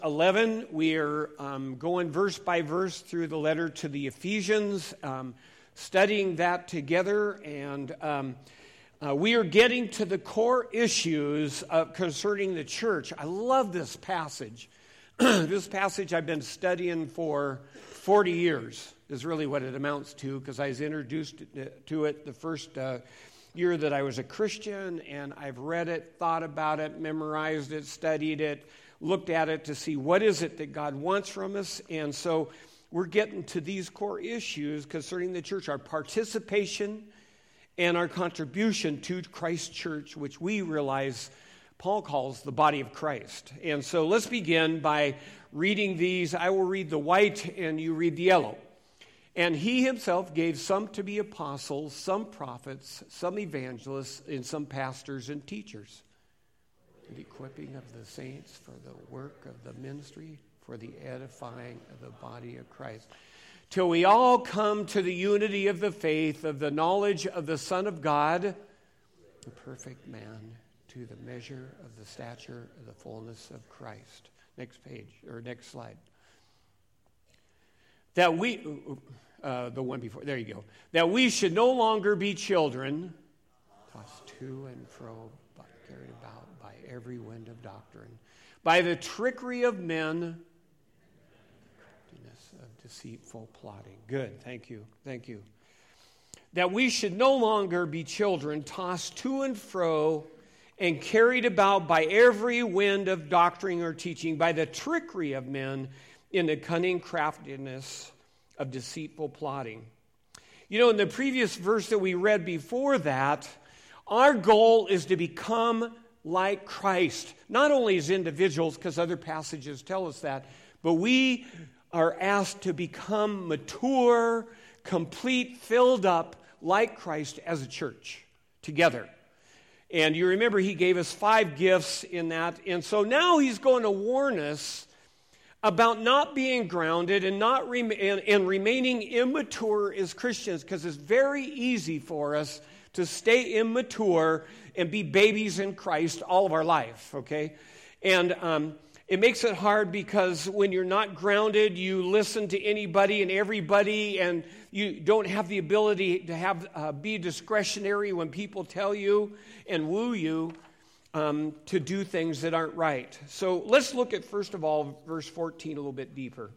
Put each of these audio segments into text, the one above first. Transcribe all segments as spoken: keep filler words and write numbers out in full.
eleven, we are um, going verse by verse through the letter to the Ephesians, um, studying that together, and um, uh, we are getting to the core issues of, concerning the church. I love this passage. This passage I've been studying for forty years is really what it amounts to, because I was introduced to it the first uh, year that I was a Christian, and I've read it, thought about it, memorized it, studied it, looked at it to see what is it that God wants from us. And so we're getting to these core issues concerning the church, our participation and our contribution to Christ's church, which we realize Paul calls the body of Christ. And so let's begin by reading these. I will read the white and you read the yellow. And he himself gave some to be apostles, some prophets, some evangelists, and some pastors and teachers. The equipping of the saints for the work of the ministry, for the edifying of the body of Christ, till we all come to the unity of the faith, of the knowledge of the Son of God, the perfect man, to the measure of the stature of the fullness of Christ. Next page, or next slide. That we, uh, the one before, there you go. That we should no longer be children, tossed to and fro, carried about by every wind of doctrine, by the trickery of men, craftiness of deceitful plotting. Good, thank you, thank you. That we should no longer be children, tossed to and fro and carried about by every wind of doctrine or teaching, by the trickery of men in the cunning craftiness of deceitful plotting. You know, in the previous verse that we read before that, our goal is to become like Christ, not only as individuals, because other passages tell us that, but we are asked to become mature, complete, filled up like Christ as a church together. And you remember he gave us five gifts in that. And so now he's going to warn us about not being grounded and not rem- and, and remaining immature as Christians, because it's very easy for us to stay immature and be babies in Christ all of our life, okay? And um, it makes it hard because when you're not grounded, you listen to anybody and everybody, and you don't have the ability to have uh, be discretionary when people tell you and woo you um, to do things that aren't right. So let's look at, first of all, verse fourteen a little bit deeper.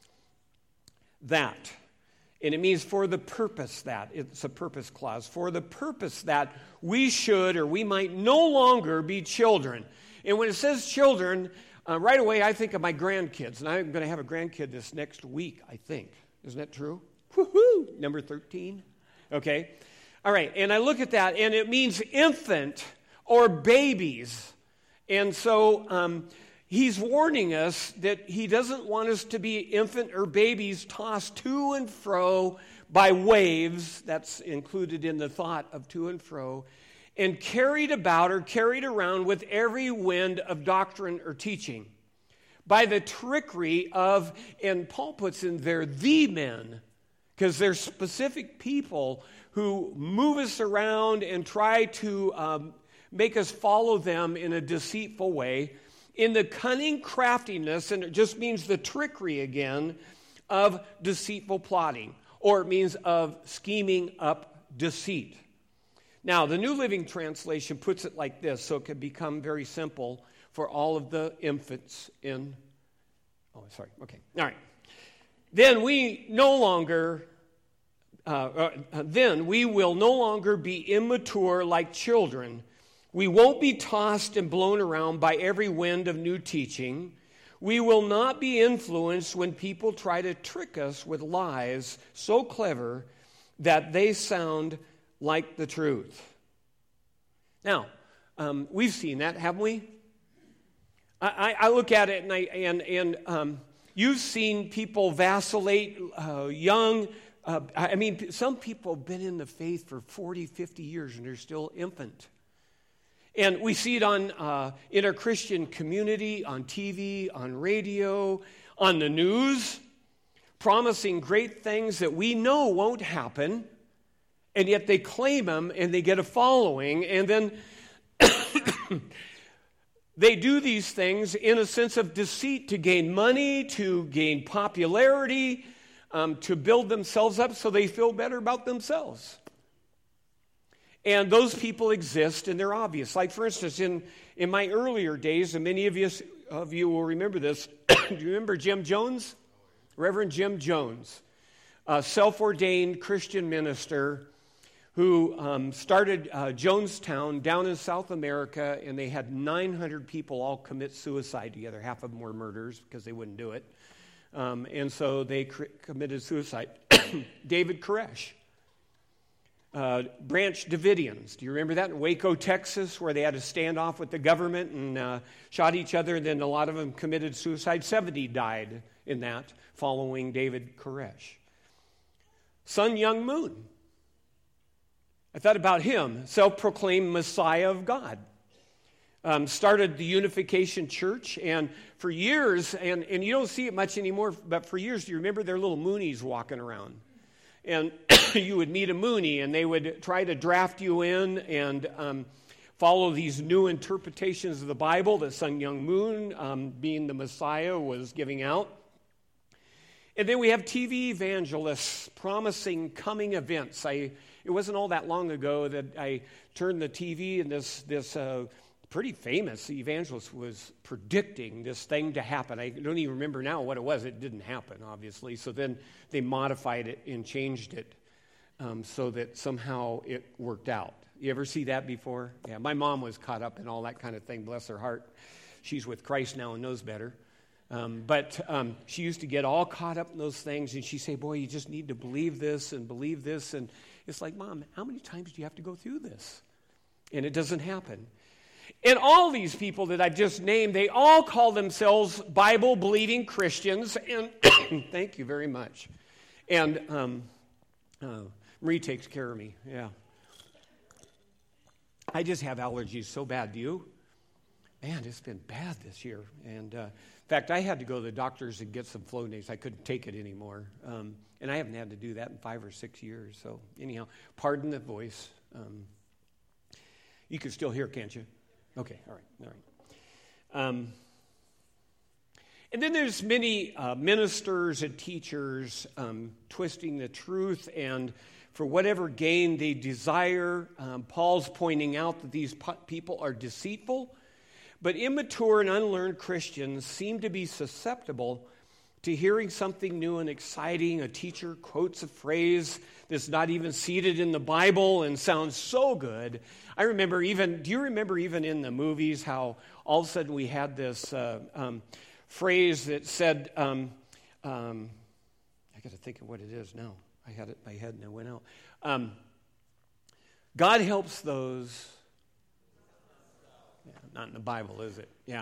That. And it means for the purpose that, it's a purpose clause, for the purpose that we should or we might no longer be children. And when it says children, uh, right away I think of my grandkids. And I'm going to have a grandkid this next week, I think. Isn't that true? Woohoo! Number thirteen. Okay. All right. And I look at that, and it means infant or babies. And so um, he's warning us that he doesn't want us to be infant or babies tossed to and fro by waves. That's included in the thought of to and fro. And carried about or carried around with every wind of doctrine or teaching. By the trickery of, and Paul puts in there, the men. Because there's specific people who move us around and try to um, make us follow them in a deceitful way. In the cunning craftiness, and it just means the trickery again, of deceitful plotting, or it means of scheming up deceit. Now, the New Living Translation puts it like this, so it can become very simple for all of the infants in, oh, sorry, okay, all right. Then we no longer, uh, uh, then we will no longer be immature like children. We won't be tossed and blown around by every wind of new teaching. We will not be influenced when people try to trick us with lies so clever that they sound like the truth. Now, um, we've seen that, haven't we? I, I look at it and I and and um, you've seen people vacillate, uh, young. Uh, I mean, some people have been in the faith for forty, fifty years and they're still infant. And we see it on uh, in our Christian community, on T V, on radio, on the news, promising great things that we know won't happen, and yet they claim them and they get a following, and then They do these things in a sense of deceit to gain money, to gain popularity, um, to build themselves up so they feel better about themselves. And those people exist, and they're obvious. Like, for instance, in, in my earlier days, and many of you, of you will remember this, do you remember Jim Jones? Reverend Jim Jones, a self-ordained Christian minister who um, started uh, Jonestown down in South America, and they had nine hundred people all commit suicide together. Half of them were murderers because they wouldn't do it. Um, and so they cr- committed suicide. David Koresh. Uh, Branch Davidians. Do you remember that in Waco, Texas, where they had a standoff with the government and uh, shot each other, and then a lot of them committed suicide? seventy died in that following David Koresh. Sun Myung Moon. I thought about him, self-proclaimed Messiah of God. Um, started the Unification Church, and for years, and, and you don't see it much anymore, but for years, do you remember their little Moonies walking around? And you would meet a Moonie, and they would try to draft you in and um, follow these new interpretations of the Bible that Sun Myung Moon, um, being the Messiah, was giving out. And then we have T V evangelists promising coming events. I, it wasn't all that long ago that I turned the T V, and this this uh, pretty famous evangelist was predicting this thing to happen. I don't even remember now what it was. It didn't happen, obviously. So then they modified it and changed it um, so that somehow it worked out. You ever see that before? Yeah, my mom was caught up in all that kind of thing, bless her heart. She's with Christ now and knows better. Um, but um, she used to get all caught up in those things, and she'd say, boy, you just need to believe this and believe this. And it's like, Mom, how many times do you have to go through this? And it doesn't happen. And all these people that I've just named, they all call themselves Bible-believing Christians, and thank you very much. And um, uh, Marie takes care of me, yeah. I just have allergies so bad. Do you? Man, it's been bad this year. And uh, in fact, I had to go to the doctors and get some Flonase. I couldn't take it anymore. Um, and I haven't had to do that in five or six years. So anyhow, pardon the voice. Um, you can still hear, can't you? Okay, all right, all right. Um, and then there's many uh, ministers and teachers um, twisting the truth, and for whatever gain they desire. Um, Paul's pointing out that these po- people are deceitful, but immature and unlearned Christians seem to be susceptible to hearing something new and exciting. A teacher quotes a phrase that's not even seated in the Bible and sounds so good. I remember even, do you remember even in the movies how all of a sudden we had this uh, um, phrase that said, um, um, I got to think of what it is now. I had it in my head and it went out. Um, God helps those, yeah, not in the Bible, is it? Yeah.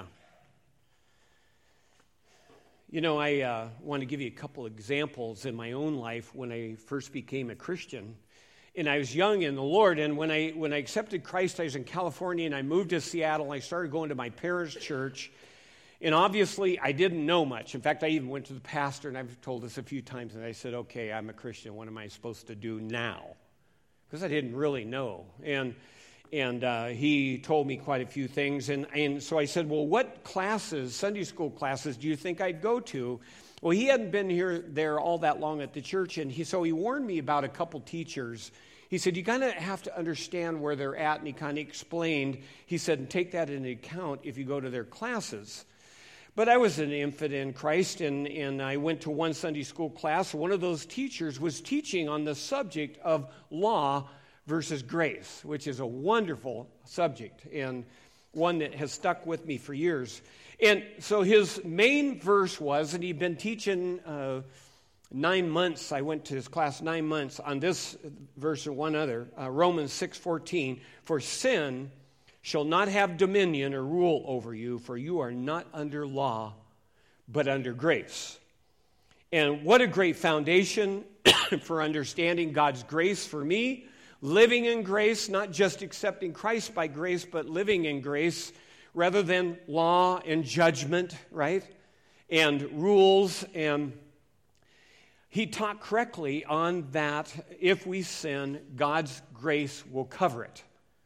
You know, I uh, want to give you a couple examples in my own life when I first became a Christian. And I was young in the Lord, and when I when I accepted Christ, I was in California, and I moved to Seattle, and I started going to my parents' church. And obviously, I didn't know much. In fact, I even went to the pastor, and I've told this a few times, and I said, okay, I'm a Christian. What am I supposed to do now? Because I didn't really know. And And uh, he told me quite a few things. And, and so I said, well, what classes, Sunday school classes, do you think I'd go to? Well, he hadn't been here there all that long at the church. And he, so he warned me about a couple teachers. He said, you kind of have to understand where they're at. And he kind of explained, he said, and take that into account if you go to their classes. But I was an infant in Christ, and, and I went to one Sunday school class. One of those teachers was teaching on the subject of law versus grace, which is a wonderful subject and one that has stuck with me for years. And so his main verse was, and he'd been teaching uh, nine months, I went to his class nine months on this verse and one other, uh, Romans six fourteen, for sin shall not have dominion or rule over you, for you are not under law, but under grace. And what a great foundation for understanding God's grace for me. Living in grace, not just accepting Christ by grace, but living in grace rather than law and judgment, right? And rules. And he taught correctly on that if we sin, God's grace will cover it.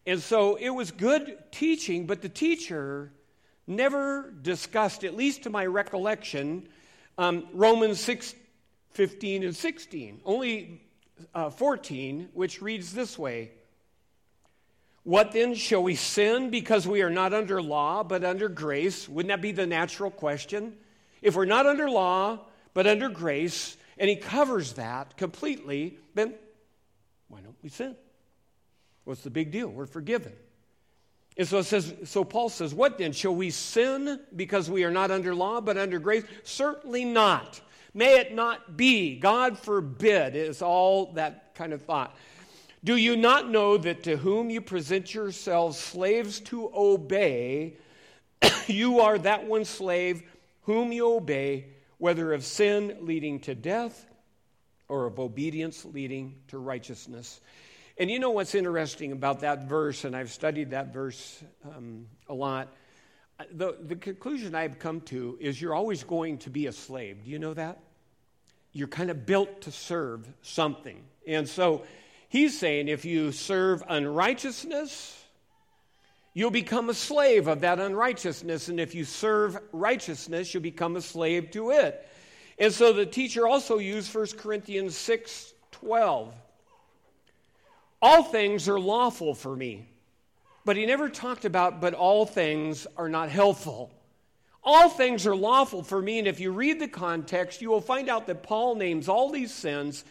And so it was good teaching, but the teacher never discussed, at least to my recollection, um, Romans six, fifteen and sixteen. Only uh, fourteen, which reads this way. What then, shall we sin because we are not under law but under grace? Wouldn't that be the natural question? If we're not under law but under grace, and he covers that completely, then why don't we sin? What's the big deal? We're forgiven. And so it says, so Paul says, what then? Shall we sin because we are not under law but under grace? Certainly not. May it not be. God forbid is all that kind of thought. Do you not know that to whom you present yourselves slaves to obey, you are that one slave whom you obey, whether of sin leading to death or of obedience leading to righteousness? And you know what's interesting about that verse, and I've studied that verse um, a lot, the, the conclusion I've come to is you're always going to be a slave. Do you know that? You're kind of built to serve something. And so he's saying if you serve unrighteousness, you'll become a slave of that unrighteousness. And if you serve righteousness, you'll become a slave to it. And so the teacher also used First Corinthians six twelve. All things are lawful for me. But he never talked about, but all things are not helpful. All things are lawful for me. And if you read the context, you will find out that Paul names all these sins.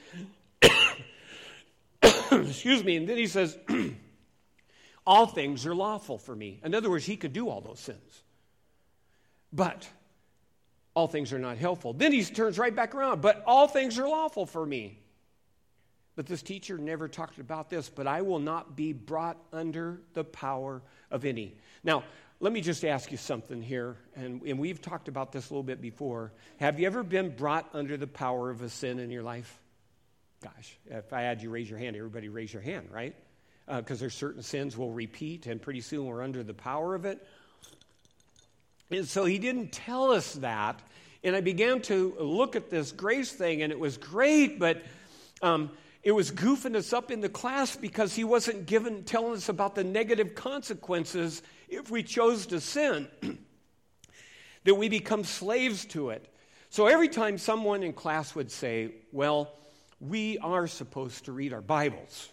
Excuse me. And then he says, all things are lawful for me. In other words, he could do all those sins. But all things are not helpful. Then he turns right back around. But all things are lawful for me. But this teacher never talked about this, but I will not be brought under the power of any. Now, let me just ask you something here, and, and we've talked about this a little bit before. Have you ever been brought under the power of a sin in your life? Gosh, if I had you raise your hand, everybody raise your hand, right? Because uh, there's certain sins we'll repeat, and pretty soon we're under the power of it. And so he didn't tell us that, and I began to look at this grace thing, and it was great, but um, it was goofing us up in the class because he wasn't given telling us about the negative consequences if we chose to sin, that we become slaves to it. So every time someone in class would say, well, we are supposed to read our Bibles,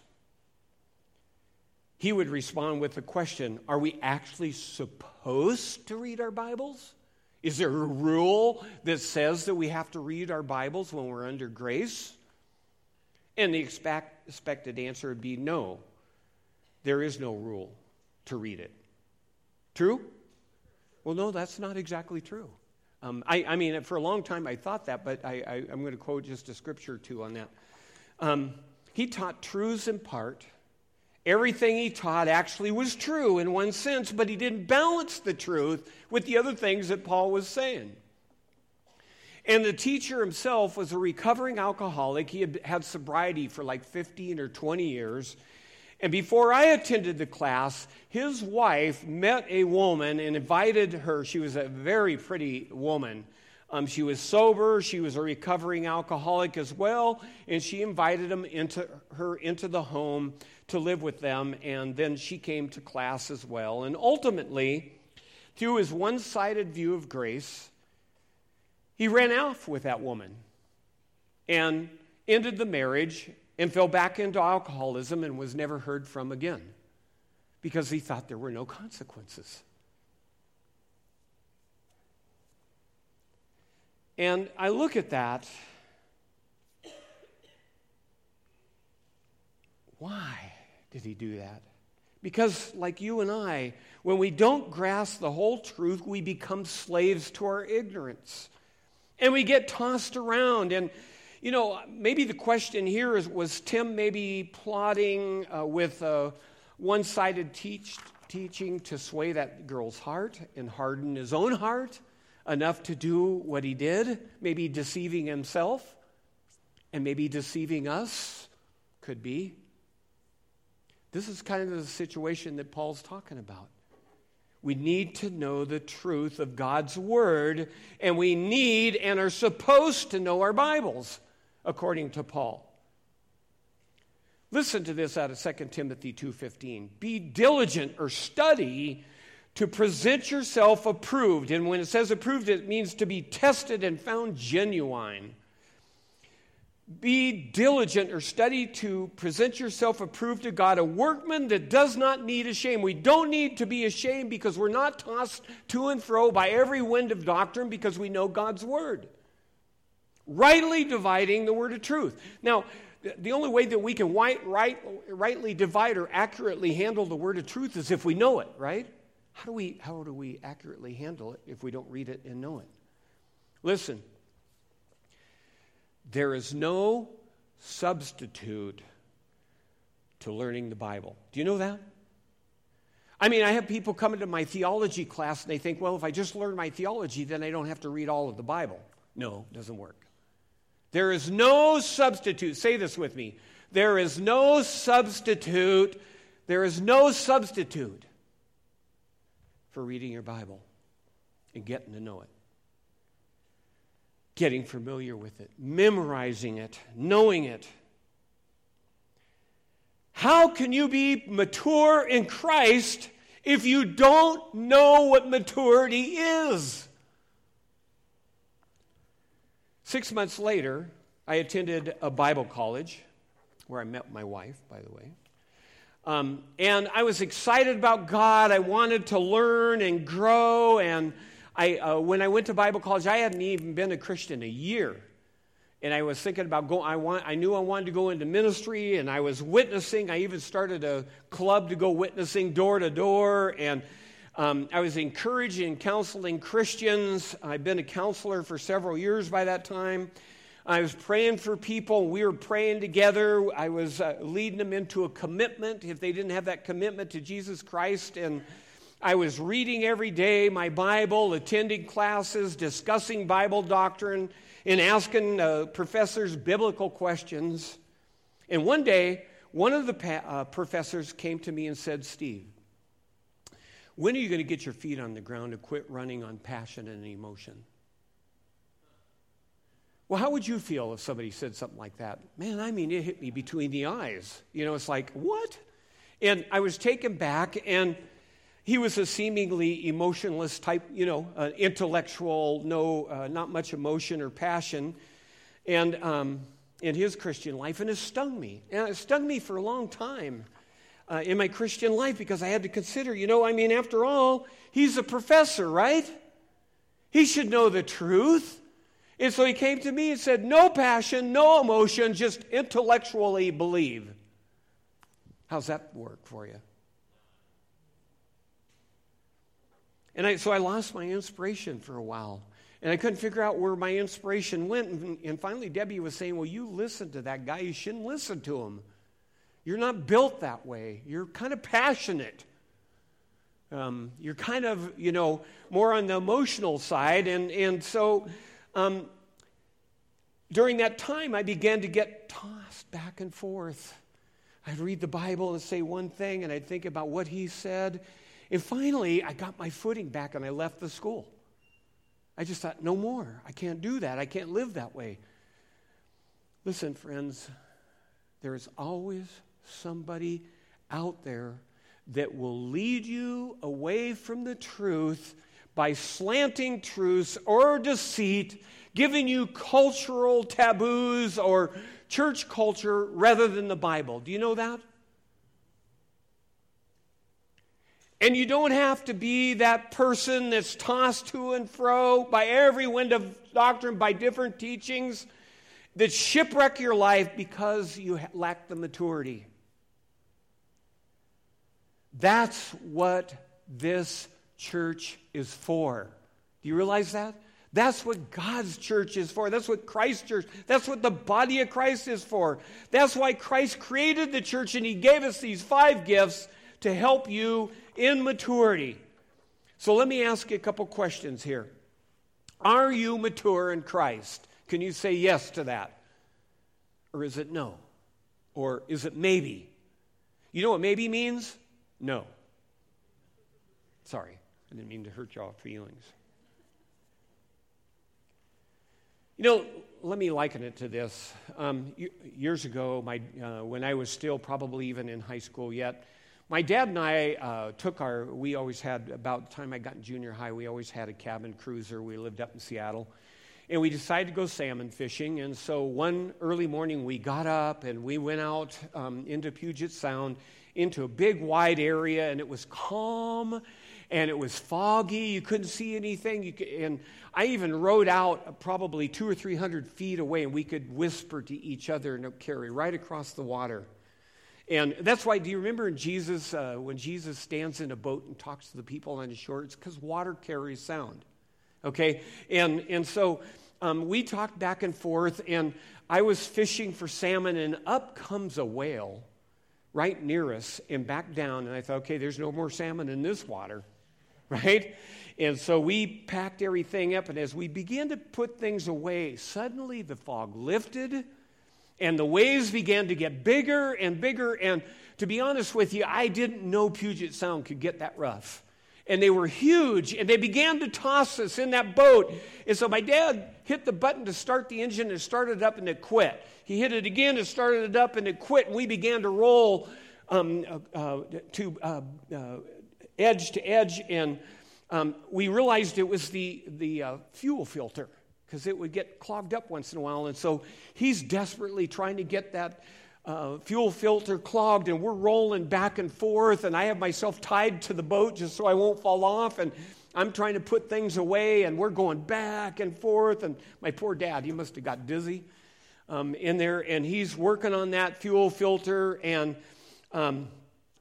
he would respond with the question, are we actually supposed to read our Bibles? Is there a rule that says that we have to read our Bibles when we're under grace? And the expect, expected answer would be no. There is no rule to read it. True? Well, no, that's not exactly true. Um, I, I mean, for a long time I thought that, but I, I, I'm going to quote just a scripture or two on that. Um, he taught truths in part. Everything he taught actually was true in one sense, but he didn't balance the truth with the other things that Paul was saying. And the teacher himself was a recovering alcoholic. He had had sobriety for like fifteen or twenty years. And before I attended the class, his wife met a woman and invited her. She was a very pretty woman. Um, she was sober. She was a recovering alcoholic as well. And she invited him into her into the home to live with them. And then she came to class as well. And ultimately, through his one-sided view of grace, he ran off with that woman and ended the marriage and fell back into alcoholism and was never heard from again because he thought there were no consequences. And I look at that. Why did he do that? Because like you and I, when we don't grasp the whole truth, we become slaves to our ignorance. And we get tossed around. And, you know, maybe the question here is, was Tim maybe plotting uh, with a one-sided teach, teaching to sway that girl's heart and harden his own heart enough to do what he did? Maybe deceiving himself and maybe deceiving us? Could be. This is kind of the situation that Paul's talking about. We need to know the truth of God's Word, and we need and are supposed to know our Bibles, according to Paul. Listen to this out of Second Timothy two fifteen. Be diligent or study to present yourself approved. And when it says approved, it means to be tested and found genuine. Be diligent or study to present yourself approved to God, a workman that does not need a shame. We don't need to be ashamed because we're not tossed to and fro by every wind of doctrine because we know God's word. Rightly dividing the word of truth. Now, the only way that we can right, right, rightly divide or accurately handle the word of truth is if we know it, right? How do we, how do we accurately handle it if we don't read it and know it? Listen. There is no substitute to learning the Bible. Do you know that? I mean, I have people come into my theology class and they think, well, if I just learn my theology, then I don't have to read all of the Bible. No, it doesn't work. There is no substitute. Say this with me. There is no substitute. There is no substitute for reading your Bible and getting to know it. Getting familiar with it, memorizing it, knowing it. How can you be mature in Christ if you don't know what maturity is? Six months later, I attended a Bible college where I met my wife, by the way. Um, and I was excited about God. I wanted to learn and grow, and I, uh, when I went to Bible college, I hadn't even been a Christian a year. And I was thinking about going, I, want, I knew I wanted to go into ministry, and I was witnessing. I even started a club to go witnessing door to door. And um, I was encouraging and counseling Christians. I'd been a counselor for several years by that time. I was praying for people. We were praying together. I was uh, leading them into a commitment if they didn't have that commitment to Jesus Christ. And I was reading every day my Bible, attending classes, discussing Bible doctrine, and asking uh, professors biblical questions. And one day, one of the pa- uh, professors came to me and said, Steve, when are you going to get your feet on the ground and quit running on passion and emotion? Well, how would you feel if somebody said something like that? Man, I mean, it hit me between the eyes. You know, it's like, what? And I was taken back, and he was a seemingly emotionless type, you know, uh, intellectual, no, uh, not much emotion or passion, and um, in his Christian life, and it stung me. And it stung me for a long time uh, in my Christian life because I had to consider, you know, I mean, after all, he's a professor, right? He should know the truth. And so he came to me and said, no passion, no emotion, just intellectually believe. How's that work for you? And I, so I lost my inspiration for a while. And I couldn't figure out where my inspiration went. And, and finally, Debbie was saying, well, you listen to that guy. You shouldn't listen to him. You're not built that way. You're kind of passionate. Um, you're kind of, you know, more on the emotional side. And, and so um, during that time, I began to get tossed back and forth. I'd read the Bible and say one thing, and I'd think about what he said. And finally, I got my footing back and I left the school. I just thought, no more. I can't do that. I can't live that way. Listen, friends, there is always somebody out there that will lead you away from the truth by slanting truths or deceit, giving you cultural taboos or church culture rather than the Bible. Do you know that? And you don't have to be that person that's tossed to and fro by every wind of doctrine, by different teachings, that shipwreck your life because you lack the maturity. That's what this church is for. Do you realize that? That's what God's church is for. That's what Christ's church, that's what the body of Christ is for. That's why Christ created the church and he gave us these five gifts to help you in maturity. So let me ask you a couple questions here. Are you mature in Christ? Can you say yes to that? Or is it no? Or is it maybe? You know what maybe means? No. Sorry, I didn't mean to hurt y'all's feelings. You know, let me liken it to this. Um, years ago, my uh, when I was still probably even in high school yet, my dad and I uh, took our, we always had, about the time I got in junior high, we always had a cabin cruiser. We lived up in Seattle. And we decided to go salmon fishing. And so one early morning we got up and we went out um, into Puget Sound, into a big wide area, and it was calm and it was foggy. You couldn't see anything. You could, and I even rode out probably two or three hundred feet away, and we could whisper to each other and carry right across the water. And that's why, do you remember in Jesus, uh, when Jesus stands in a boat and talks to the people on the shore? It's because water carries sound, okay? And and so um, we talked back and forth, and I was fishing for salmon, and up comes a whale right near us and back down. And I thought, okay, there's no more salmon in this water, right? And so we packed everything up, and as we began to put things away, suddenly the fog lifted, and the waves began to get bigger and bigger. And to be honest with you, I didn't know Puget Sound could get that rough. And they were huge, and they began to toss us in that boat. And so my dad hit the button to start the engine, and it started up, and it quit. He hit it again, and started it up, and it quit. And we began to roll um, uh, to uh, uh, edge to edge, and um, we realized it was the, the uh, fuel filter, because it would get clogged up once in a while. And so he's desperately trying to get that uh, fuel filter clogged, and we're rolling back and forth, and I have myself tied to the boat just so I won't fall off, and I'm trying to put things away, and we're going back and forth. And my poor dad, he must have got dizzy um, in there, and he's working on that fuel filter, and um,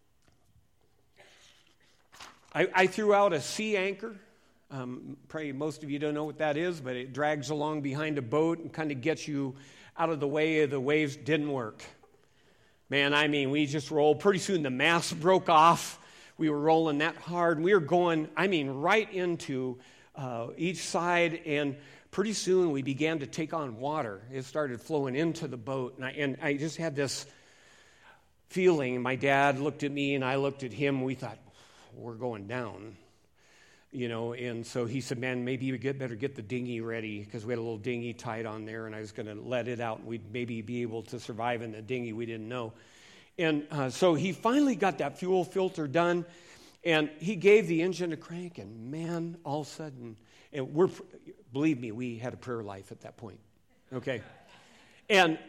I, I threw out a sea anchor. Um, probably most of you don't know what that is, but it drags along behind a boat and kind of gets you out of the way of the waves. Didn't work. Man, I mean, we just rolled. Pretty soon the mast broke off. We were rolling that hard. We were going, I mean, right into uh, each side, and pretty soon we began to take on water. It started flowing into the boat, and I, and I just had this feeling. My dad looked at me, and I looked at him. We thought, we're going down. You know, and so he said, man, maybe you get better get the dinghy ready, because we had a little dinghy tied on there, and I was going to let it out, and we'd maybe be able to survive in the dinghy. We didn't know. And uh, so he finally got that fuel filter done, and he gave the engine a crank, and man, all of a sudden, and we're, believe me, we had a prayer life at that point, okay? And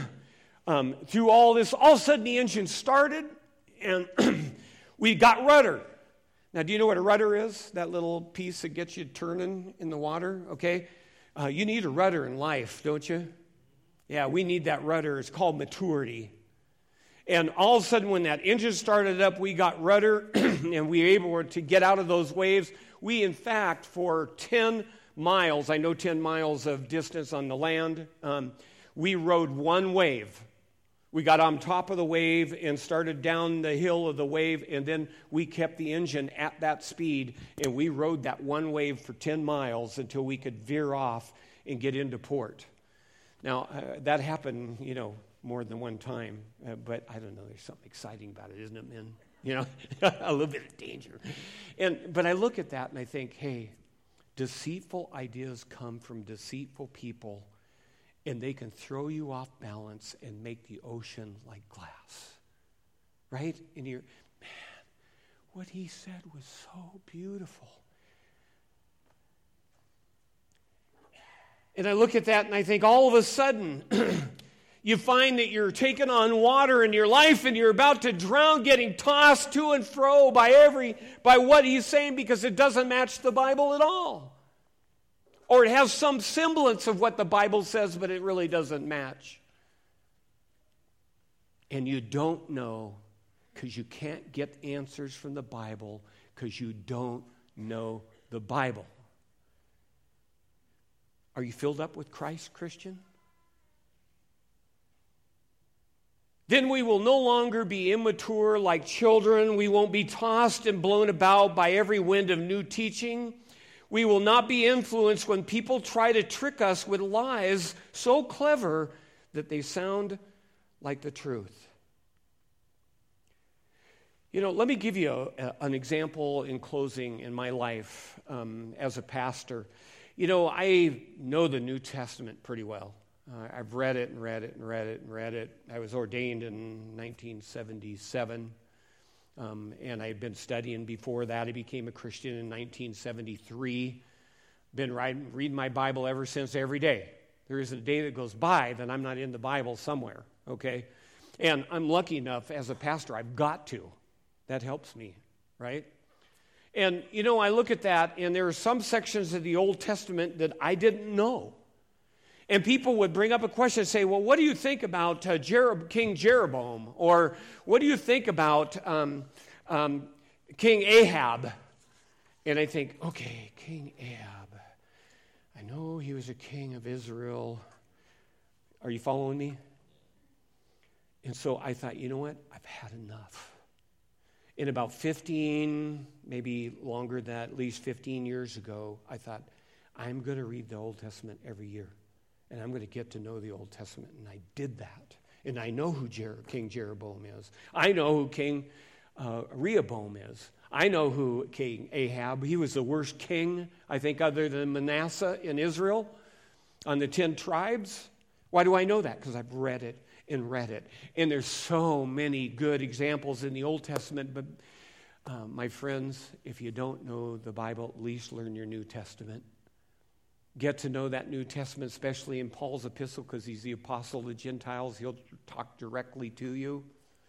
um, through all this, all of a sudden the engine started, and we got rudder. Now, do you know what a rudder is? That little piece that gets you turning in the water, okay? Uh, you need a rudder in life, don't you? Yeah, we need that rudder. It's called maturity. And all of a sudden, when that engine started up, we got rudder, and we were able to get out of those waves. We, in fact, for ten miles, I know ten miles of distance on the land, um, we rode one wave. We got on top of the wave and started down the hill of the wave, and then we kept the engine at that speed, and we rode that one wave for ten miles until we could veer off and get into port. Now, uh, that happened, you know, more than one time, uh, but I don't know, there's something exciting about it, isn't it, men? You know, a little bit of danger. And But I look at that and I think, hey, deceitful ideas come from deceitful people, and they can throw you off balance and make the ocean like glass, right? And you're, man, what he said was so beautiful. And I look at that and I think all of a sudden, you find that you're taking on water in your life and you're about to drown, getting tossed to and fro by every by what he's saying, because it doesn't match the Bible at all. Or it has some semblance of what the Bible says, but it really doesn't match. And you don't know, because you can't get answers from the Bible, because you don't know the Bible. Are you filled up with Christ, Christian? Then we will no longer be immature like children. We won't be tossed and blown about by every wind of new teaching. We will not be influenced when people try to trick us with lies so clever that they sound like the truth. You know, let me give you a, a, an example in closing in my life um, as a pastor. You know, I know the New Testament pretty well. Uh, I've read it and read it and read it and read it. I was ordained in nineteen seventy-seven, um, and I had been studying before that. I became a Christian in nineteen seventy-three. Been writing, reading my Bible ever since, every day. There isn't a day that goes by that I'm not in the Bible somewhere, okay? And I'm lucky enough, as a pastor, I've got to. That helps me, right? And, you know, I look at that, and there are some sections of the Old Testament that I didn't know. And people would bring up a question and say, well, what do you think about uh, Jerob- King Jeroboam? Or what do you think about um, um, King Ahab? And I think, okay, King Ahab. I know he was a king of Israel. Are you following me? And so I thought, you know what? I've had enough. In about fifteen, maybe longer than that, at least fifteen years ago, I thought, I'm going to read the Old Testament every year. And I'm going to get to know the Old Testament. And I did that. And I know who Jer- King Jeroboam is. I know who King uh, Rehoboam is. I know who King Ahab. He was the worst king, I think, other than Manasseh in Israel on the ten tribes. Why do I know that? Because I've read it and read it. And there's so many good examples in the Old Testament. But uh, my friends, if you don't know the Bible, at least learn your New Testament. Get to know that New Testament, especially in Paul's epistle, because he's the apostle of the Gentiles. He'll talk directly to you.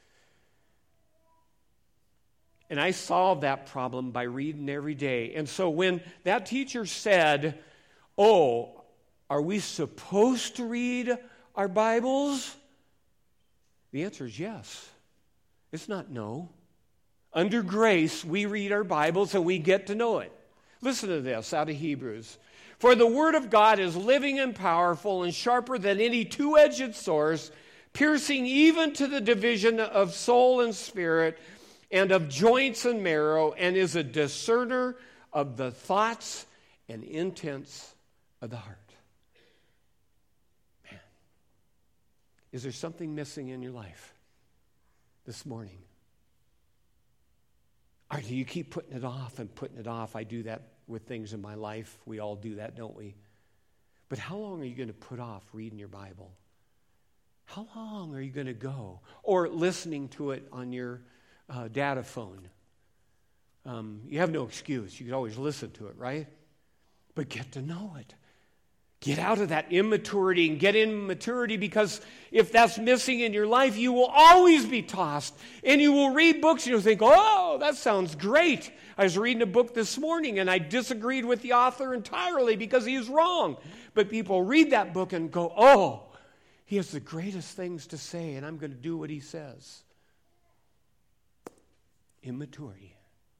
And I solved that problem by reading every day. And so when that teacher said, oh, are we supposed to read our Bibles? The answer is yes. It's not no. Under grace, we read our Bibles and we get to know it. Listen to this out of Hebrews. For the word of God is living and powerful and sharper than any two-edged sword, piercing even to the division of soul and spirit and of joints and marrow, and is a discerner of the thoughts and intents of the heart. Man, is there something missing in your life this morning? Or do you keep putting it off and putting it off? I do that with things in my life. We all do that, don't we? But how long are you going to put off reading your Bible? How long are you going to go? Or listening to it on your uh, data phone? Um, you have no excuse. You can always listen to it, right? But get to know it. Get out of that immaturity and get in maturity, because if that's missing in your life, you will always be tossed. And you will read books and you'll think, oh, that sounds great. I was reading a book this morning and I disagreed with the author entirely because he was wrong. But people read that book and go, oh, he has the greatest things to say and I'm going to do what he says. Immaturity.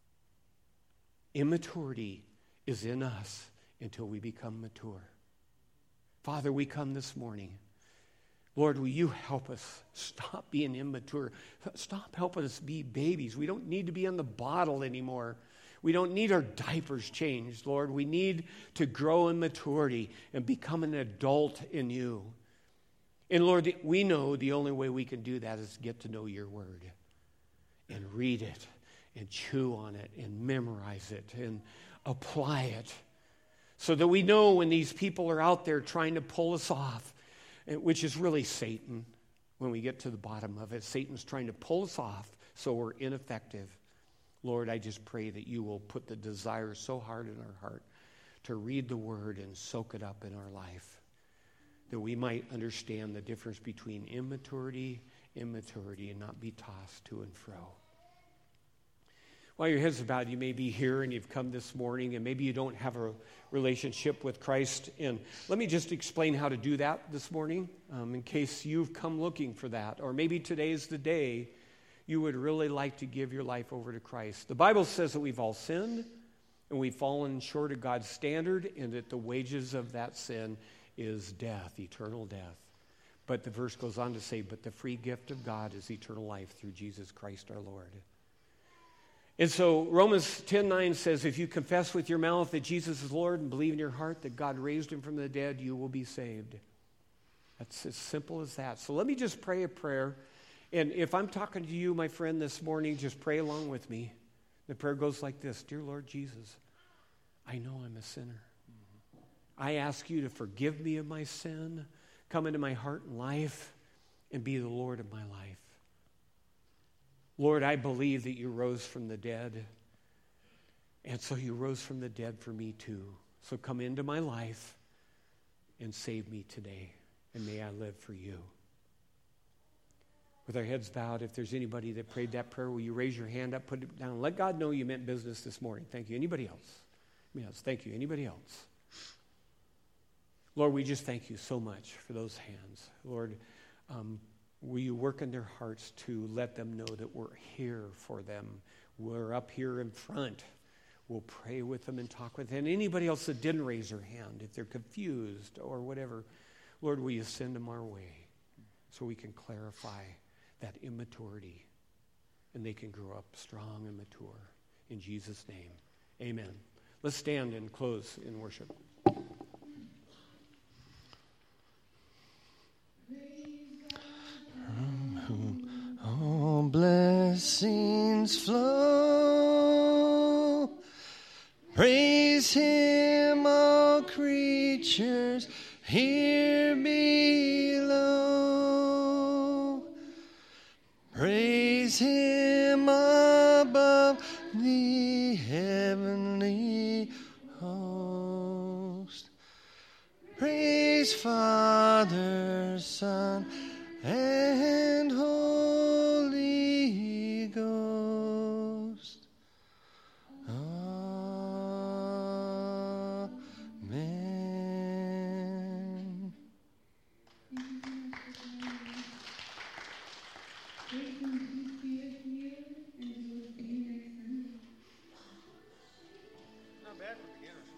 Immaturity is in us until we become mature. Father, we come this morning. Lord, will you help us stop being immature? Stop helping us be babies. We don't need to be on the bottle anymore. We don't need our diapers changed, Lord. We need to grow in maturity and become an adult in you. And Lord, we know the only way we can do that is get to know your word and read it and chew on it and memorize it and apply it, so that we know when these people are out there trying to pull us off, which is really Satan. When we get to the bottom of it, Satan's trying to pull us off so we're ineffective. Lord, I just pray that you will put the desire so hard in our heart to read the word and soak it up in our life, that we might understand the difference between immaturity, immaturity, and not be tossed to and fro. While your head's bowed, you may be here and you've come this morning and maybe you don't have a relationship with Christ. And let me just explain how to do that this morning, um, in case you've come looking for that. Or maybe today's the day you would really like to give your life over to Christ. The Bible says that we've all sinned and we've fallen short of God's standard, and that the wages of that sin is death, eternal death. But the verse goes on to say, but the free gift of God is eternal life through Jesus Christ our Lord. And so Romans ten nine says, if you confess with your mouth that Jesus is Lord and believe in your heart that God raised him from the dead, you will be saved. That's as simple as that. So let me just pray a prayer. And if I'm talking to you, my friend, this morning, just pray along with me. The prayer goes like this. Dear Lord Jesus, I know I'm a sinner. I ask you to forgive me of my sin. Come into my heart and life and be the Lord of my life. Lord, I believe that you rose from the dead. And so you rose from the dead for me too. So come into my life and save me today. And may I live for you. With our heads bowed, if there's anybody that prayed that prayer, will you raise your hand up, put it down. Let God know you meant business this morning. Thank you. Anybody else? Yes, thank you. Anybody else? Lord, we just thank you so much for those hands. Lord, um, will you work in their hearts to let them know that we're here for them. We're up here in front. We'll pray with them and talk with them. And anybody else that didn't raise their hand, if they're confused or whatever, Lord, will you send them our way so we can clarify that immaturity and they can grow up strong and mature. In Jesus' name, amen. Let's stand and close in worship. From whom all blessings flow, praise him, all creatures here below. Praise him above the heavenly host. Praise Father, Son, and Holy Ghost. Amen. Not bad for beginners.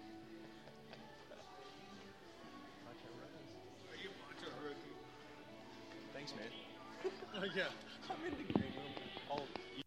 Are you a bunch of rookie? Thanks, man. Oh, yeah. I'm in the green room. Oh,